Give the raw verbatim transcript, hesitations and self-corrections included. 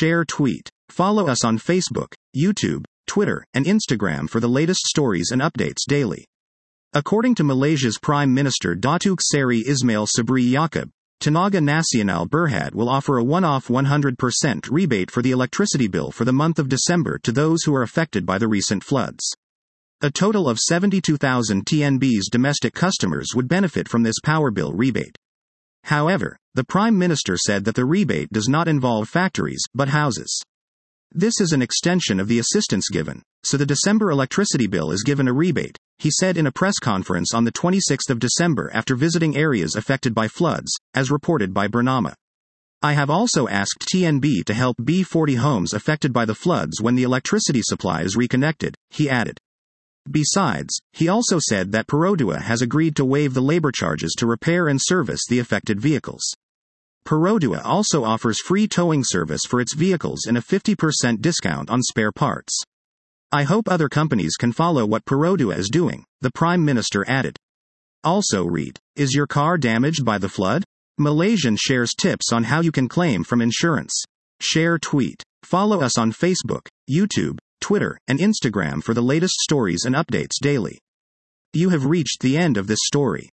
Share tweet. Follow us on Facebook, YouTube, Twitter, and Instagram for the latest stories and updates daily. According to Malaysia's Prime Minister Datuk Seri Ismail Sabri Yaakob, Tenaga Nasional Berhad will offer a one-off one hundred percent rebate for the electricity bill for the month of December to those who are affected by the recent floods. A total of seventy-two thousand T N B's domestic customers would benefit from this power bill rebate. However, the Prime Minister said that the rebate does not involve factories, but houses. This is an extension of the assistance given, so the December electricity bill is given a rebate, he said in a press conference on the twenty-sixth of December after visiting areas affected by floods, as reported by Bernama. I have also asked T N B to help B forty homes affected by the floods when the electricity supply is reconnected, he added. Besides, he also said that Perodua has agreed to waive the labor charges to repair and service the affected vehicles. Perodua also offers free towing service for its vehicles and a fifty percent discount on spare parts. I hope other companies can follow what Perodua is doing, the Prime Minister added. Also read, is your car damaged by the flood? Malaysian shares tips on how you can claim from insurance. Share tweet. Follow us on Facebook, YouTube, Twitter, and Instagram for the latest stories and updates daily. You have reached the end of this story.